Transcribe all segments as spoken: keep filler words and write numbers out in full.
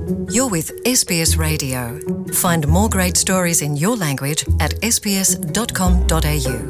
You're with S B S Radio. Find more great stories in your language at s b s dot com dot a u.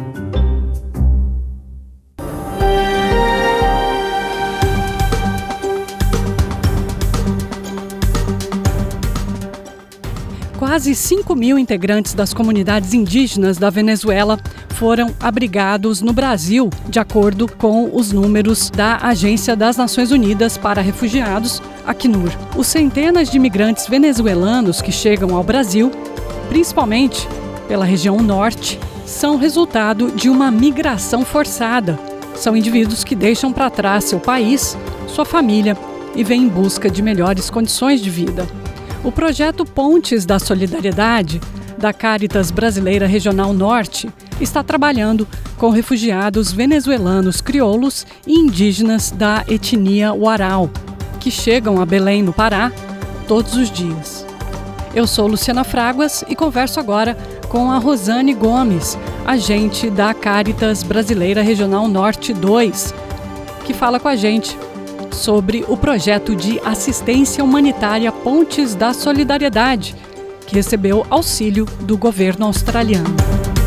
Quase cinco mil integrantes das comunidades indígenas da Venezuela foram abrigados no Brasil, de acordo com os números da Agência das Nações Unidas para Refugiados, Acnur. Os centenas de imigrantes venezuelanos que chegam ao Brasil, principalmente pela região norte, são resultado de uma migração forçada. São indivíduos que deixam para trás seu país, sua família e vêm em busca de melhores condições de vida. O projeto Pontes da Solidariedade, da Cáritas Brasileira Regional Norte, está trabalhando com refugiados venezuelanos crioulos e indígenas da etnia Uarau, que chegam a Belém, no Pará, todos os dias. Eu sou Luciana Fraguas e converso agora com a Rosane Gomes, agente da Cáritas Brasileira Regional Norte dois, que fala com a gente sobre o projeto de assistência humanitária Pontes da Solidariedade, que recebeu auxílio do governo australiano.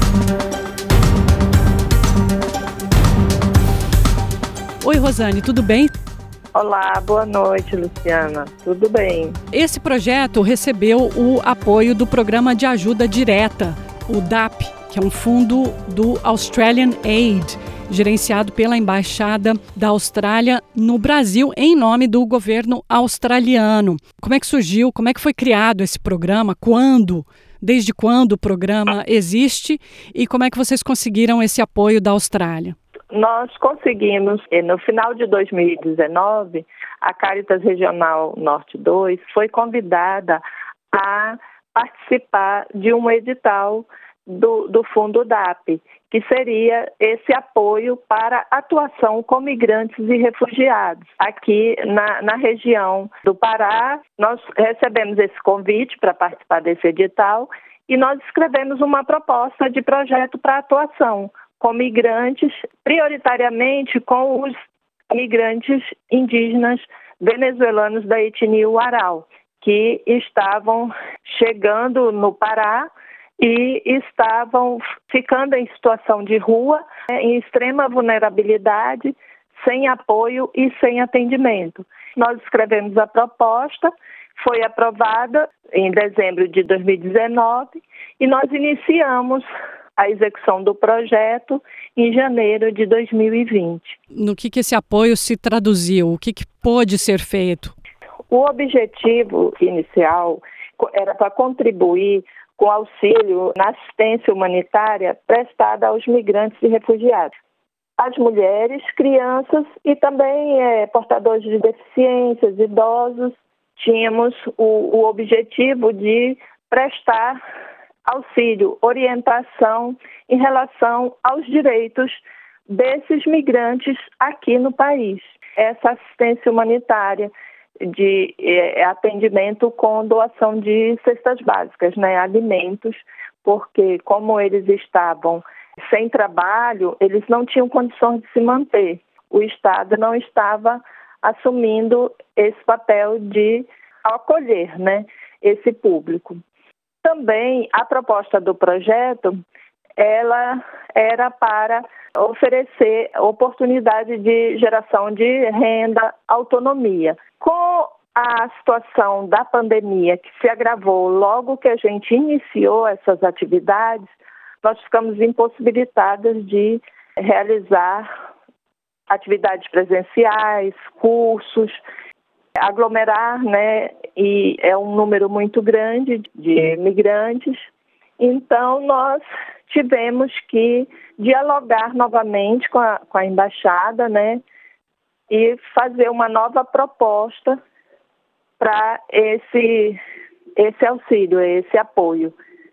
Oi, Rosane, tudo bem? Olá, boa noite, Luciana. Tudo bem? Esse projeto recebeu o apoio do Programa de Ajuda Direta, o D A P, que é um fundo do Australian Aid, gerenciado pela Embaixada da Austrália no Brasil, em nome do governo australiano. Como é que surgiu, como é que foi criado esse programa, quando, desde quando o programa existe e como é que vocês conseguiram esse apoio da Austrália? Nós conseguimos, no final de dois mil e dezenove, a Cáritas Regional Norte dois foi convidada a participar de um edital do, do fundo D A P, que seria esse apoio para atuação com migrantes e refugiados. Aqui na, na região do Pará, nós recebemos esse convite para participar desse edital e nós escrevemos uma proposta de projeto para atuação com migrantes, prioritariamente com os migrantes indígenas venezuelanos da etnia Uarau, que estavam chegando no Pará e estavam ficando em situação de rua, em extrema vulnerabilidade, sem apoio e sem atendimento. Nós escrevemos a proposta, foi aprovada em dezembro de dois mil e dezenove e nós iniciamos a execução do projeto em janeiro de dois mil e vinte. No que, que esse apoio se traduziu? O que, que pôde ser feito? O objetivo inicial era para contribuir com auxílio na assistência humanitária prestada aos migrantes e refugiados. As mulheres, crianças e também é, portadores de deficiências, idosos. Tínhamos o, o objetivo de prestar auxílio, orientação em relação aos direitos desses migrantes aqui no país. Essa assistência humanitária de é, atendimento com doação de cestas básicas, né, alimentos, porque como eles estavam sem trabalho, eles não tinham condições de se manter. O Estado não estava assumindo esse papel de acolher, né, esse público. Também a proposta do projeto, ela era para oferecer oportunidade de geração de renda, autonomia. Com a situação da pandemia que se agravou logo que a gente iniciou essas atividades, nós ficamos impossibilitadas de realizar atividades presenciais, cursos, aglomerar, né, e é um número muito grande de migrantes. Então, nós tivemos que dialogar novamente com a, com a embaixada, né, e fazer uma nova proposta para esse, esse auxílio, esse apoio.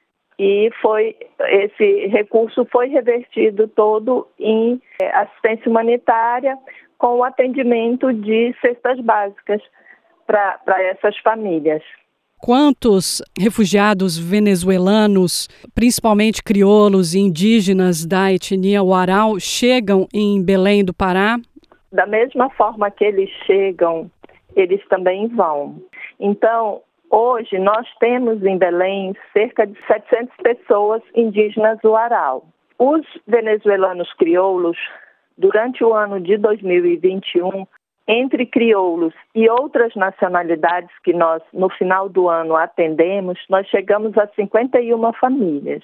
E foi, esse recurso foi revertido todo em assistência humanitária com o atendimento de cestas básicas para essas famílias. Quantos refugiados venezuelanos, principalmente crioulos e indígenas da etnia Uarau, chegam em Belém do Pará? Da mesma forma que eles chegam, eles também vão. Então, hoje nós temos em Belém cerca de setecentas pessoas indígenas Uarau. Os venezuelanos crioulos, durante o ano de dois mil e vinte e um, entre crioulos e outras nacionalidades que nós, no final do ano, atendemos, nós chegamos a cinquenta e uma famílias.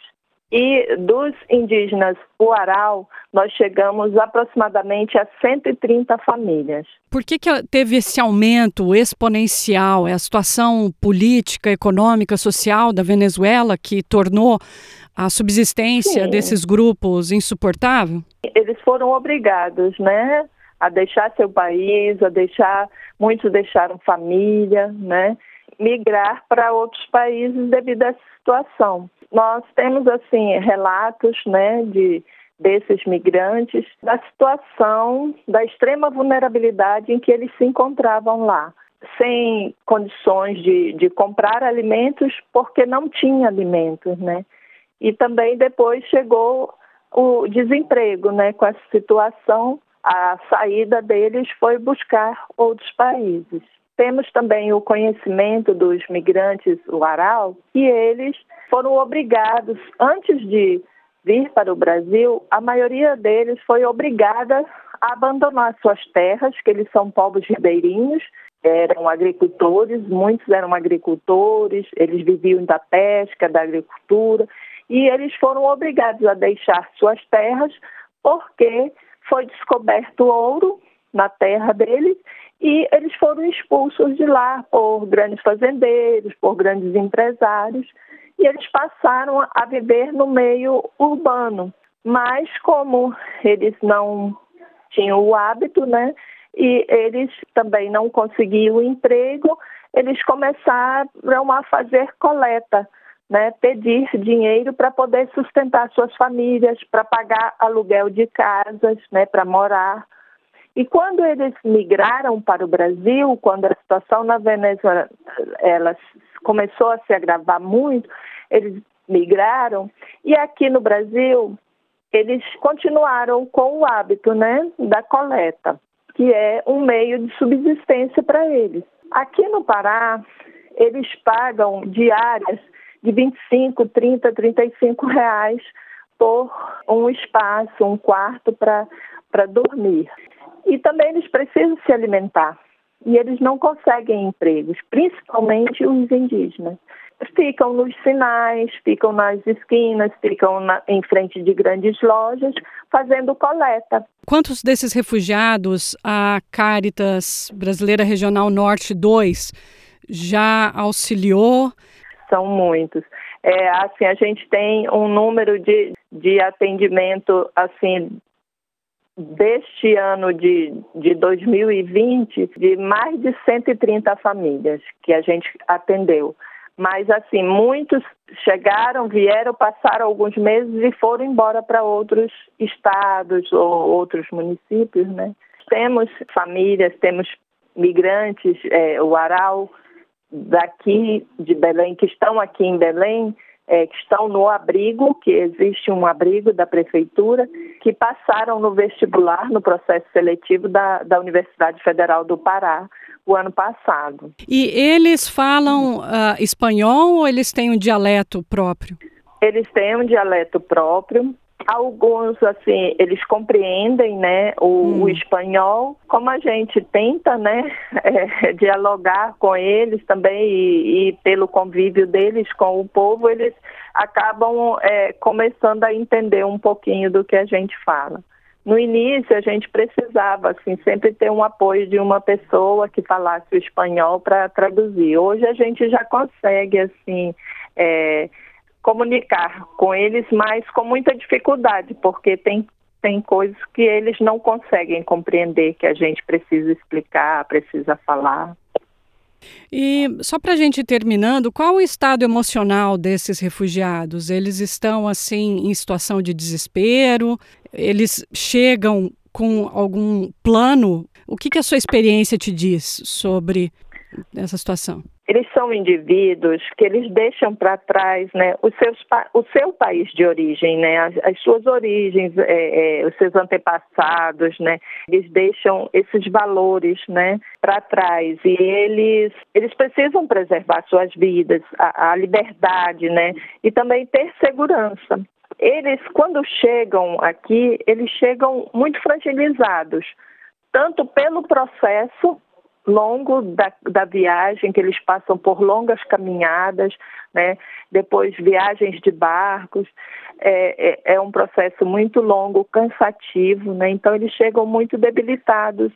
E dos indígenas Uarau, nós chegamos aproximadamente a cento e trinta famílias. Por que que teve esse aumento exponencial? É a situação política, econômica, social da Venezuela que tornou a subsistência Sim. desses grupos insuportável? Eles foram obrigados, né, a deixar seu país, a deixar, muitos deixaram família, né, migrar para outros países devido a essa situação. Nós temos, assim, relatos, né, de, desses migrantes, da situação, da extrema vulnerabilidade em que eles se encontravam lá, sem condições de, de comprar alimentos, porque não tinha alimentos, né? E também depois chegou o desemprego, né? Com essa situação, a saída deles foi buscar outros países. Temos também o conhecimento dos migrantes Uarau, que eles foram obrigados, antes de vir para o Brasil, a maioria deles foi obrigada a abandonar suas terras, que eles são povos ribeirinhos, eram agricultores, muitos eram agricultores, eles viviam da pesca, da agricultura, e eles foram obrigados a deixar suas terras porque foi descoberto ouro na terra deles, e eles foram expulsos de lá por grandes fazendeiros, por grandes empresários, e eles passaram a viver no meio urbano. Mas como eles não tinham o hábito, né, e eles também não conseguiam emprego, eles começaram a fazer coleta, né, pedir dinheiro para poder sustentar suas famílias, para pagar aluguel de casas, né, para morar. E quando eles migraram para o Brasil, quando a situação na Venezuela ela começou a se agravar muito, eles migraram e aqui no Brasil eles continuaram com o hábito, né, da coleta, que é um meio de subsistência para eles. Aqui no Pará, eles pagam diárias de vinte e cinco, trinta, trinta e cinco reais por um espaço, um quarto para para dormir. E também eles precisam se alimentar. E eles não conseguem empregos, principalmente os indígenas. Ficam nos sinais, ficam nas esquinas, ficam na, em frente de grandes lojas, fazendo coleta. Quantos desses refugiados a Cáritas Brasileira Regional Norte dois já auxiliou? São muitos. É, assim, a gente tem um número de, de atendimento, assim, deste ano de, de dois mil e vinte, de mais de cento e trinta famílias que a gente atendeu. Mas, assim, muitos chegaram, vieram, passaram alguns meses e foram embora para outros estados ou outros municípios, né? Temos famílias, temos migrantes, é, Uarau, daqui de Belém, que estão aqui em Belém, É, que estão no abrigo, que existe um abrigo da prefeitura, que passaram no vestibular, no processo seletivo da, da Universidade Federal do Pará, o ano passado. E eles falam uh, espanhol ou eles têm um dialeto próprio? Eles têm um dialeto próprio. Alguns, assim, eles compreendem, né, o, hum. o espanhol. Como a gente tenta, né, é, dialogar com eles também e, e pelo convívio deles com o povo, eles acabam é, começando a entender um pouquinho do que a gente fala. No início, a gente precisava, assim, sempre ter um apoio de uma pessoa que falasse o espanhol para traduzir. Hoje a gente já consegue, assim, é, comunicar com eles, mas com muita dificuldade, porque tem, tem coisas que eles não conseguem compreender, que a gente precisa explicar, precisa falar. E só para a gente ir terminando, qual o estado emocional desses refugiados? Eles estão, assim, em situação de desespero? Eles chegam com algum plano? O que, que a sua experiência te diz sobre essa situação? Eles são são indivíduos que eles deixam para trás, né, os seus, o seu país de origem, né, as, as suas origens, é, é, os seus antepassados, né, eles deixam esses valores, né, para trás e eles, eles precisam preservar suas vidas, a, a liberdade, né, e também ter segurança. Eles, quando chegam aqui, eles chegam muito fragilizados, tanto pelo processo longo da, da viagem, que eles passam por longas caminhadas, né? Depois viagens de barcos, é, é, é um processo muito longo, cansativo, né? Então eles chegam muito debilitados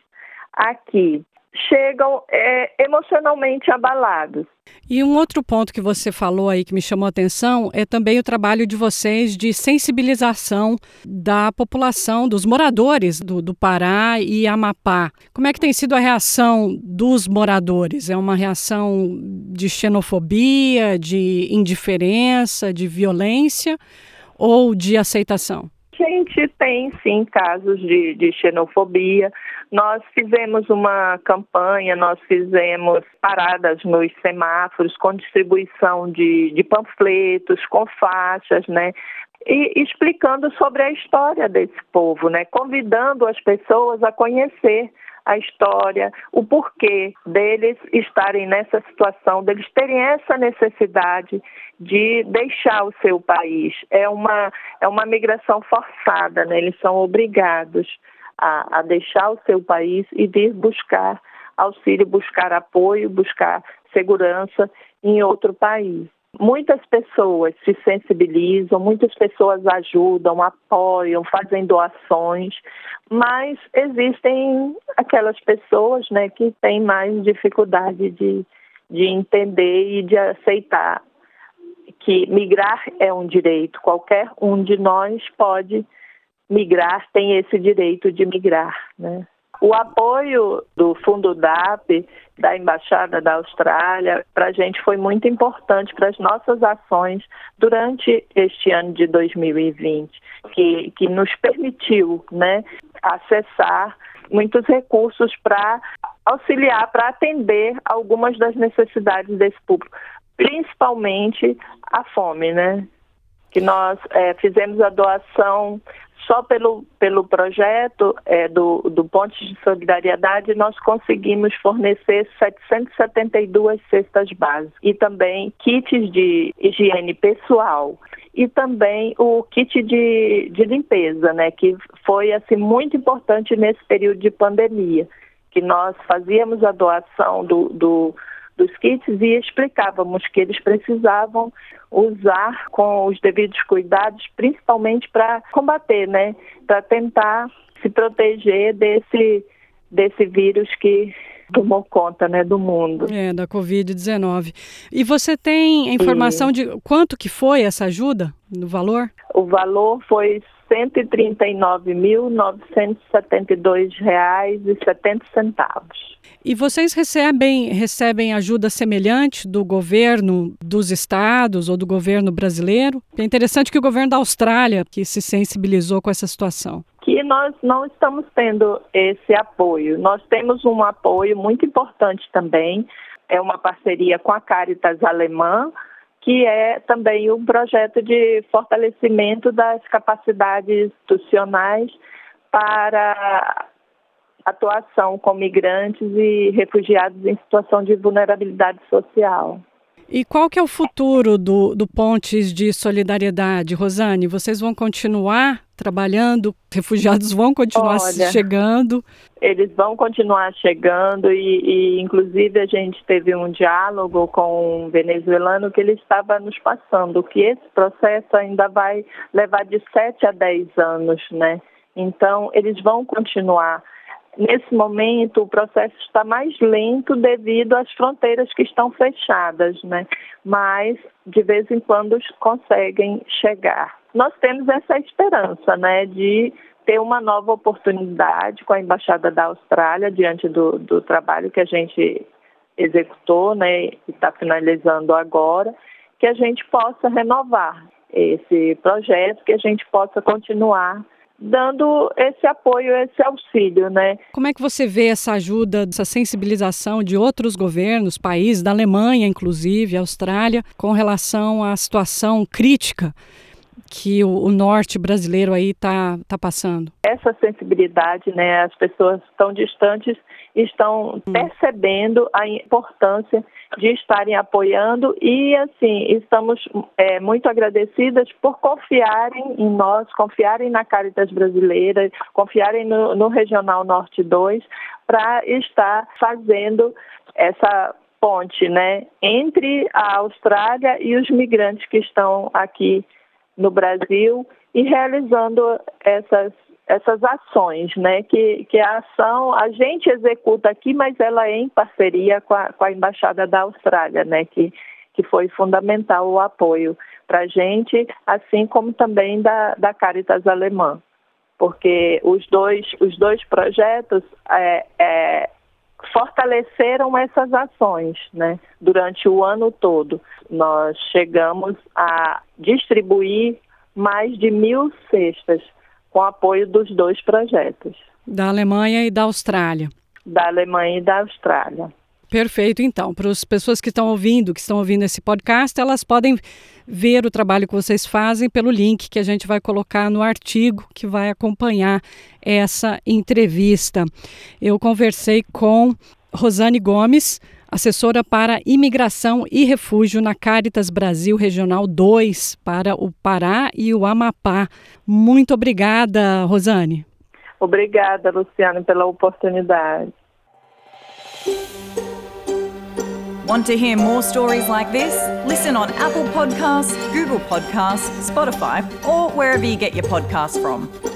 aqui, chegam é, emocionalmente abalados. E um outro ponto que você falou aí que me chamou a atenção é também o trabalho de vocês de sensibilização da população, dos moradores do, do Pará e Amapá. Como é que tem sido a reação dos moradores? É uma reação de xenofobia, de indiferença, de violência ou de aceitação? A gente tem, sim, casos de, de xenofobia. Nós fizemos uma campanha, nós fizemos paradas nos semáforos com distribuição de, de panfletos, com faixas, né? E explicando sobre a história desse povo, né? Convidando as pessoas a conhecer a história, o porquê deles estarem nessa situação, deles terem essa necessidade de deixar o seu país. É uma, é uma migração forçada, né? Eles são obrigados a, a deixar o seu país e vir buscar auxílio, buscar apoio, buscar segurança em outro país. Muitas pessoas se sensibilizam, muitas pessoas ajudam, apoiam, fazem doações, mas existem aquelas pessoas, né, que têm mais dificuldade de, de entender e de aceitar que migrar é um direito. Qualquer um de nós pode migrar, tem esse direito de migrar, né? O apoio do Fundo D A P, da Embaixada da Austrália, para a gente foi muito importante para as nossas ações durante este ano de dois mil e vinte, que, que nos permitiu, né, acessar muitos recursos para auxiliar, para atender algumas das necessidades desse público, principalmente a fome, né? Que nós é, fizemos a doação. Só pelo, pelo projeto é, do, do Pontes de Solidariedade, nós conseguimos fornecer setecentas e setenta e duas cestas básicas e também kits de higiene pessoal e também o kit de, de limpeza, né, que foi assim, muito importante nesse período de pandemia, que nós fazíamos a doação do, do dos kits e explicávamos que eles precisavam usar com os devidos cuidados, principalmente para combater, né, para tentar se proteger desse, desse vírus que tomou conta, né, do mundo. É, da covid dezenove. E você tem informação e... de quanto que foi essa ajuda, no valor? O valor foi cento e trinta e nove mil, novecentos e setenta e dois reais e setenta centavos. E vocês recebem, recebem ajuda semelhante do governo dos estados ou do governo brasileiro? É interessante que o governo da Austrália que se sensibilizou com essa situação. Que nós não estamos tendo esse apoio. Nós temos um apoio muito importante também, é uma parceria com a Caritas Alemã, que é também um projeto de fortalecimento das capacidades institucionais para atuação com migrantes e refugiados em situação de vulnerabilidade social. E qual que é o futuro do, do Pontes de Solidariedade, Rosane? Vocês vão continuar trabalhando? Refugiados vão continuar Olha, chegando? Eles vão continuar chegando e, e, inclusive, a gente teve um diálogo com um venezuelano que ele estava nos passando, que esse processo ainda vai levar de sete a dez anos, né? Então, eles vão continuar. Nesse momento, o processo está mais lento devido às fronteiras que estão fechadas, né? Mas, de vez em quando, conseguem chegar. Nós temos essa esperança, né, de ter uma nova oportunidade com a Embaixada da Austrália, diante do, do trabalho que a gente executou, né, e está finalizando agora, que a gente possa renovar esse projeto, que a gente possa continuar dando esse apoio, esse auxílio, né? Como é que você vê essa ajuda, essa sensibilização de outros governos, países, da Alemanha, inclusive, Austrália, com relação à situação crítica que o, o norte brasileiro aí está tá passando? Essa sensibilidade, né? As pessoas tão distantes estão hum. percebendo a importância de estarem apoiando e, assim, estamos é, muito agradecidas por confiarem em nós, confiarem na Cáritas Brasileira, confiarem no, no Regional Norte dois para estar fazendo essa ponte, né, entre a Austrália e os migrantes que estão aqui no Brasil e realizando essas essas ações, né, que, que a ação a gente executa aqui, mas ela é em parceria com a, com a Embaixada da Austrália, né, que, que foi fundamental o apoio para a gente, assim como também da, da Cáritas Alemã, porque os dois, os dois projetos é, é, fortaleceram essas ações, né, durante o ano todo. Nós chegamos a distribuir mais de mil cestas com apoio dos dois projetos. Da Alemanha e da Austrália. Da Alemanha e da Austrália. Perfeito, então. Para as pessoas que estão ouvindo, que estão ouvindo esse podcast, elas podem ver o trabalho que vocês fazem pelo link que a gente vai colocar no artigo que vai acompanhar essa entrevista. Eu conversei com Rosane Gomes, assessora para Imigração e Refúgio na Cáritas Brasil Regional dois, para o Pará e o Amapá. Muito obrigada, Rosane. Obrigada, Luciano, pela oportunidade. Want to hear more stories like this? Listen on Apple Podcasts, Google Podcasts, Spotify, or wherever you get your podcasts from.